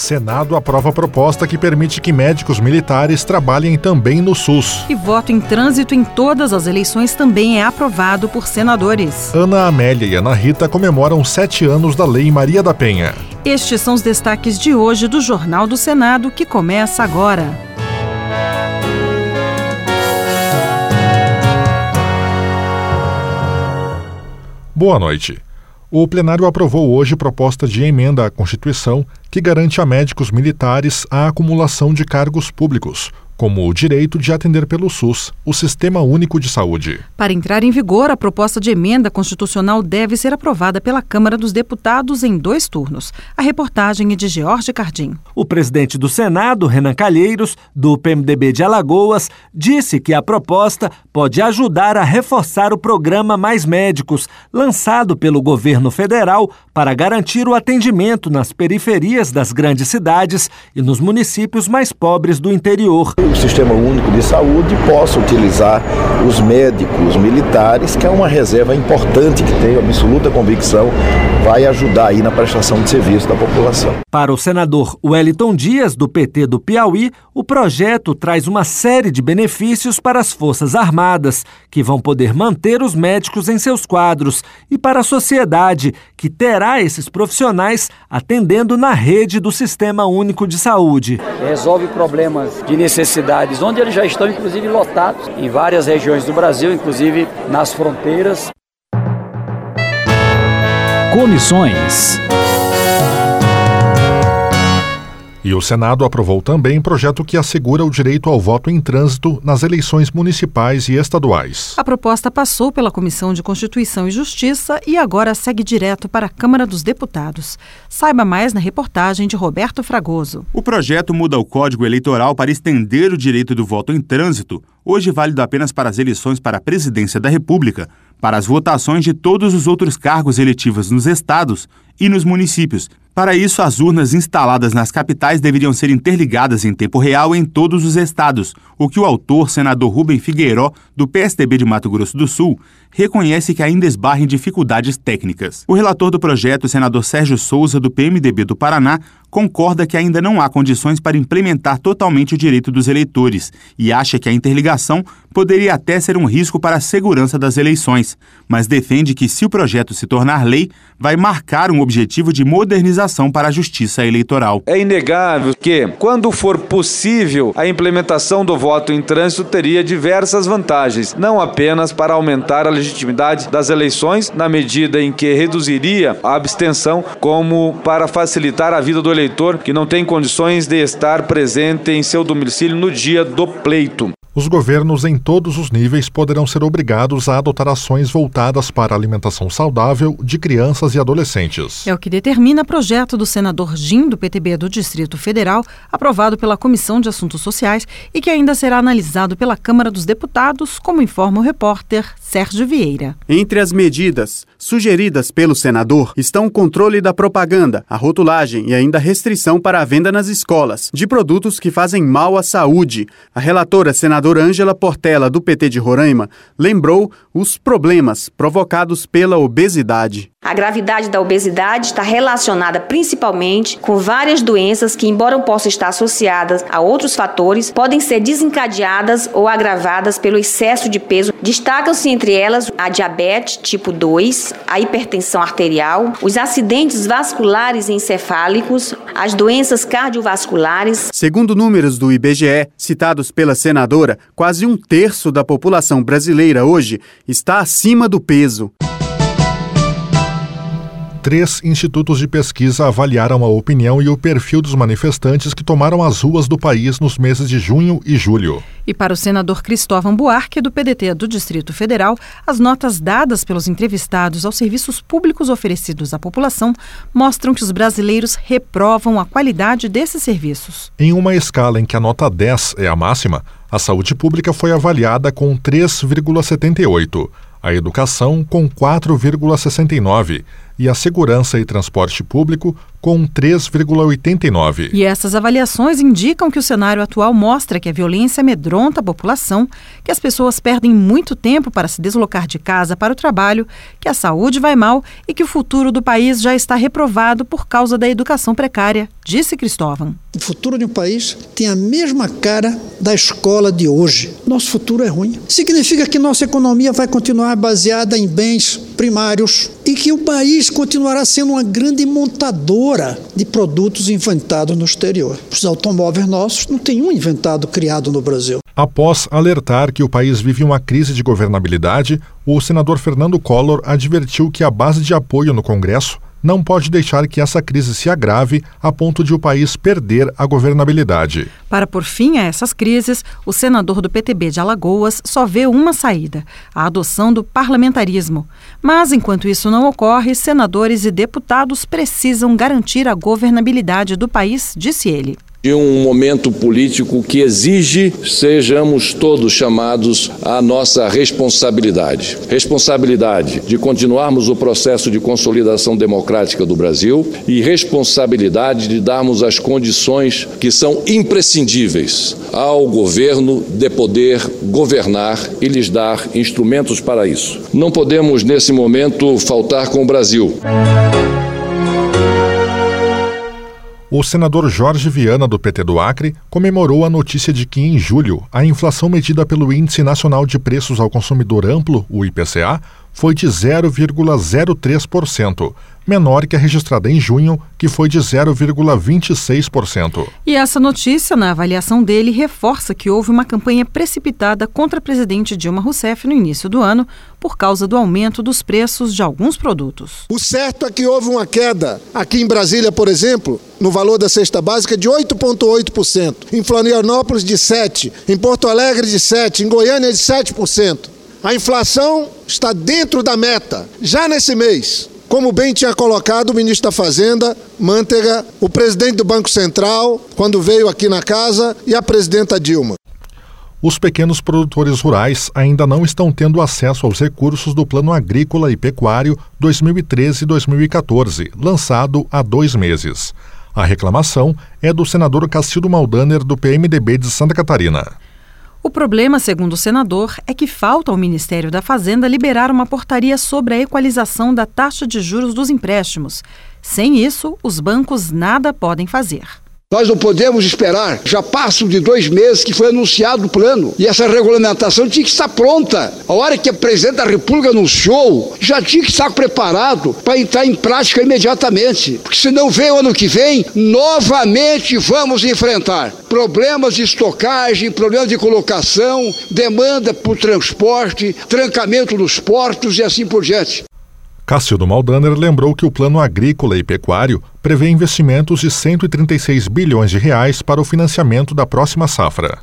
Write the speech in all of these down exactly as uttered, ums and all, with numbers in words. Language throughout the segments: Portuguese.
Senado aprova a proposta que permite que médicos militares trabalhem também no SUS. E voto em trânsito em todas as eleições também é aprovado por senadores. Ana Amélia e Ana Rita comemoram sete anos da Lei Maria da Penha. Estes são os destaques de hoje do Jornal do Senado, que começa agora. Boa noite. O plenário aprovou hoje proposta de emenda à Constituição que garante a médicos militares a acumulação de cargos públicos, como o direito de atender pelo SUS, o Sistema Único de Saúde. Para entrar em vigor, a proposta de emenda constitucional deve ser aprovada pela Câmara dos Deputados em dois turnos. A reportagem é de George Cardim. O presidente do Senado, Renan Calheiros, do P M D B de Alagoas, disse que a proposta pode ajudar a reforçar o programa Mais Médicos, lançado pelo governo federal para garantir o atendimento nas periferias das grandes cidades e nos municípios mais pobres do interior. O Sistema Único de Saúde possa utilizar os médicos militares, que é uma reserva importante que tenho absoluta convicção vai ajudar aí na prestação de serviço da população. Para o senador Wellington Dias, do P T do Piauí, o projeto traz uma série de benefícios para as Forças Armadas, que vão poder manter os médicos em seus quadros, e para a sociedade, que terá esses profissionais atendendo na rede do Sistema Único de Saúde. Resolve problemas de necessidades, onde eles já estão, inclusive, lotados em várias regiões do Brasil, inclusive nas fronteiras. Comissões. E o Senado aprovou também projeto que assegura o direito ao voto em trânsito nas eleições municipais e estaduais. A proposta passou pela Comissão de Constituição e Justiça e agora segue direto para a Câmara dos Deputados. Saiba mais na reportagem de Roberto Fragoso. O projeto muda o Código Eleitoral para estender o direito do voto em trânsito, hoje válido apenas para as eleições para a Presidência da República, para as votações de todos os outros cargos eletivos nos estados e nos municípios. Para isso, as urnas instaladas nas capitais deveriam ser interligadas em tempo real em todos os estados, o que o autor, senador Rubem Figueiró, do P S D B de Mato Grosso do Sul, reconhece que ainda esbarra em dificuldades técnicas. O relator do projeto, o senador Sérgio Souza, do P M D B do Paraná, concorda que ainda não há condições para implementar totalmente o direito dos eleitores e acha que a interligação poderia até ser um risco para a segurança das eleições, mas defende que, se o projeto se tornar lei, vai marcar um objetivo de modernização para a justiça eleitoral. É inegável que, quando for possível, a implementação do voto em trânsito teria diversas vantagens, não apenas para aumentar a legitimidade das eleições, na medida em que reduziria a abstenção, como para facilitar a vida do eleitor que não tem condições de estar presente em seu domicílio no dia do pleito. Os governos em todos os níveis poderão ser obrigados a adotar ações voltadas para a alimentação saudável de crianças e adolescentes. É o que determina o projeto do senador Jim, do P T B do Distrito Federal, aprovado pela Comissão de Assuntos Sociais e que ainda será analisado pela Câmara dos Deputados, como informa o repórter Sérgio Vieira. Entre as medidas sugeridas pelo senador estão o controle da propaganda, a rotulagem e ainda a restrição para a venda nas escolas de produtos que fazem mal à saúde. A relatora senadora Ângela Portela, do P T de Roraima, lembrou os problemas provocados pela obesidade. A gravidade da obesidade está relacionada principalmente com várias doenças que, embora possam estar associadas a outros fatores, podem ser desencadeadas ou agravadas pelo excesso de peso. Destacam-se entre elas a diabetes tipo dois, a hipertensão arterial, os acidentes vasculares e encefálicos, as doenças cardiovasculares. Segundo números do I B G E, citados pela senadora, quase um terço da população brasileira hoje está acima do peso. Três institutos de pesquisa avaliaram a opinião e o perfil dos manifestantes que tomaram as ruas do país nos meses de junho e julho. E para o senador Cristóvão Buarque, do P D T do Distrito Federal, as notas dadas pelos entrevistados aos serviços públicos oferecidos à população mostram que os brasileiros reprovam a qualidade desses serviços. Em uma escala em que a nota dez é a máxima, a saúde pública foi avaliada com três vírgula setenta e oito, a educação com quatro vírgula sessenta e nove e a segurança e transporte público, com três vírgula oitenta e nove. E essas avaliações indicam que o cenário atual mostra que a violência amedronta a população, que as pessoas perdem muito tempo para se deslocar de casa para o trabalho, que a saúde vai mal e que o futuro do país já está reprovado por causa da educação precária, disse Cristóvão. O futuro de um país tem a mesma cara da escola de hoje. Nosso futuro é ruim. Significa que nossa economia vai continuar baseada em bens primários e que o país continuará sendo uma grande montadora de produtos inventados no exterior. Os automóveis nossos não tem um inventado criado no Brasil. Após alertar que o país vive uma crise de governabilidade, o senador Fernando Collor advertiu que a base de apoio no Congresso não pode deixar que essa crise se agrave a ponto de o país perder a governabilidade. Para pôr fim a essas crises, o senador do P T B de Alagoas só vê uma saída, a adoção do parlamentarismo. Mas, enquanto isso não ocorre, senadores e deputados precisam garantir a governabilidade do país, disse ele. De um momento político que exige sejamos todos chamados à nossa responsabilidade. Responsabilidade de continuarmos o processo de consolidação democrática do Brasil e responsabilidade de darmos as condições que são imprescindíveis ao governo de poder governar e lhes dar instrumentos para isso. Não podemos, nesse momento, faltar com o Brasil. O senador Jorge Viana, do P T do Acre, comemorou a notícia de que, em julho, a inflação medida pelo Índice Nacional de Preços ao Consumidor Amplo, o I P C A, foi de zero vírgula zero três por cento, menor que a registrada em junho, que foi de zero vírgula vinte e seis por cento. E essa notícia, na avaliação dele, reforça que houve uma campanha precipitada contra a presidente Dilma Rousseff no início do ano, por causa do aumento dos preços de alguns produtos. O certo é que houve uma queda aqui em Brasília, por exemplo, no valor da cesta básica de oito vírgula oito por cento, em Florianópolis de sete por cento, em Porto Alegre de sete por cento, em Goiânia de sete por cento. A inflação está dentro da meta, já nesse mês. Como bem tinha colocado o ministro da Fazenda, Manteiga, o presidente do Banco Central, quando veio aqui na casa, e a presidenta Dilma. Os pequenos produtores rurais ainda não estão tendo acesso aos recursos do Plano Agrícola e Pecuário dois mil e treze a dois mil e quatorze, lançado há dois meses. A reclamação é do senador Cacildo Maldaner, do P M D B de Santa Catarina. O problema, segundo o senador, é que falta ao Ministério da Fazenda liberar uma portaria sobre a equalização da taxa de juros dos empréstimos. Sem isso, os bancos nada podem fazer. Nós não podemos esperar, já passam de dois meses que foi anunciado o plano e essa regulamentação tinha que estar pronta. A hora que a presidente da República anunciou, já tinha que estar preparado para entrar em prática imediatamente. Porque se não vem o ano que vem, novamente vamos enfrentar problemas de estocagem, problemas de colocação, demanda por transporte, trancamento nos portos e assim por diante. Cacildo Maldaner lembrou que o Plano Agrícola e Pecuário prevê investimentos de cento e trinta e seis bilhões de reais para o financiamento da próxima safra.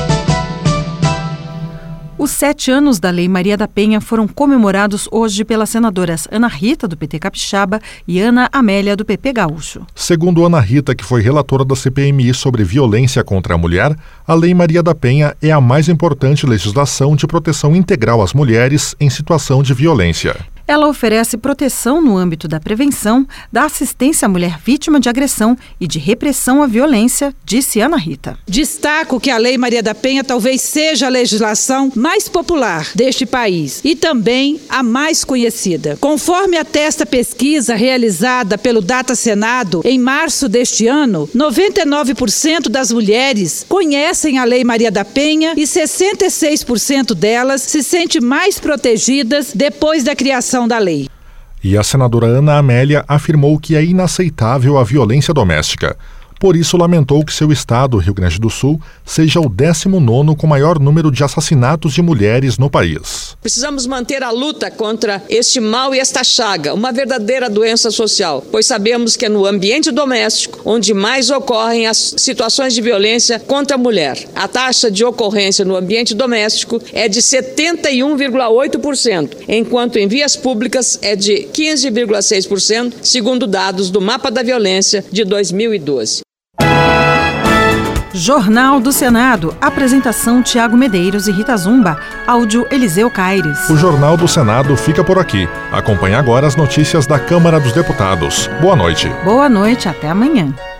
Os sete anos da Lei Maria da Penha foram comemorados hoje pelas senadoras Ana Rita, do P T Capixaba, e Ana Amélia, do P P Gaúcho. Segundo Ana Rita, que foi relatora da C P M I sobre violência contra a mulher, a Lei Maria da Penha é a mais importante legislação de proteção integral às mulheres em situação de violência. Ela oferece proteção no âmbito da prevenção, da assistência à mulher vítima de agressão e de repressão à violência, disse Ana Rita. Destaco que a Lei Maria da Penha talvez seja a legislação mais popular deste país e também a mais conhecida. Conforme atesta a pesquisa realizada pelo Data Senado em março deste ano, noventa e nove por cento das mulheres conhecem a Lei Maria da Penha e sessenta e seis por cento delas se sentem mais protegidas depois da criação da lei. E a senadora Ana Amélia afirmou que é inaceitável a violência doméstica. Por isso, lamentou que seu estado, Rio Grande do Sul, seja o décimo nono com maior número de assassinatos de mulheres no país. Precisamos manter a luta contra este mal e esta chaga, uma verdadeira doença social, pois sabemos que é no ambiente doméstico onde mais ocorrem as situações de violência contra a mulher. A taxa de ocorrência no ambiente doméstico é de setenta e um vírgula oito por cento, enquanto em vias públicas é de quinze vírgula seis por cento, segundo dados do Mapa da Violência de dois mil e doze. Jornal do Senado. Apresentação Tiago Medeiros e Rita Zumba. Áudio Eliseu Caires. O Jornal do Senado fica por aqui. Acompanhe agora as notícias da Câmara dos Deputados. Boa noite. Boa noite, até amanhã.